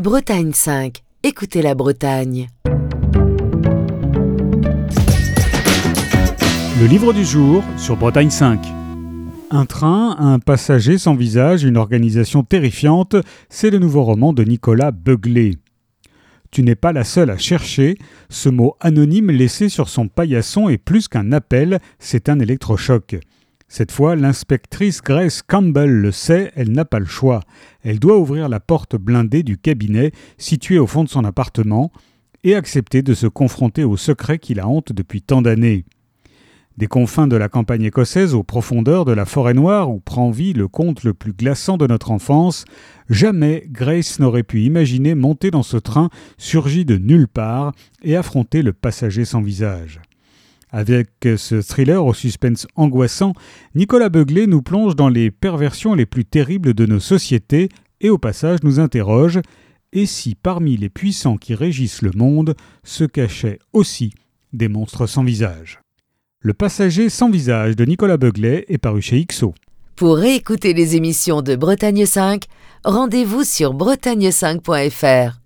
Bretagne 5. Écoutez la Bretagne. Le livre du jour sur Bretagne 5. Un train, un passager sans visage, une organisation terrifiante, c'est le nouveau roman de Nicolas Beuglet. Tu n'es pas la seule à chercher, ce mot anonyme laissé sur son paillasson est plus qu'un appel, c'est un électrochoc. Cette fois, l'inspectrice Grace Campbell le sait, elle n'a pas le choix. Elle doit ouvrir la porte blindée du cabinet, situé au fond de son appartement, et accepter de se confronter au secret qui la hante depuis tant d'années. Des confins de la campagne écossaise aux profondeurs de la forêt noire où prend vie le conte le plus glaçant de notre enfance, jamais Grace n'aurait pu imaginer monter dans ce train surgi de nulle part et affronter le passager sans visage. Avec ce thriller au suspense angoissant, Nicolas Beuglet nous plonge dans les perversions les plus terribles de nos sociétés et au passage nous interroge « Et si parmi les puissants qui régissent le monde se cachaient aussi des monstres sans visage ?» Le passager sans visage de Nicolas Beuglet est paru chez XO. Pour réécouter les émissions de Bretagne 5, rendez-vous sur bretagne5.fr.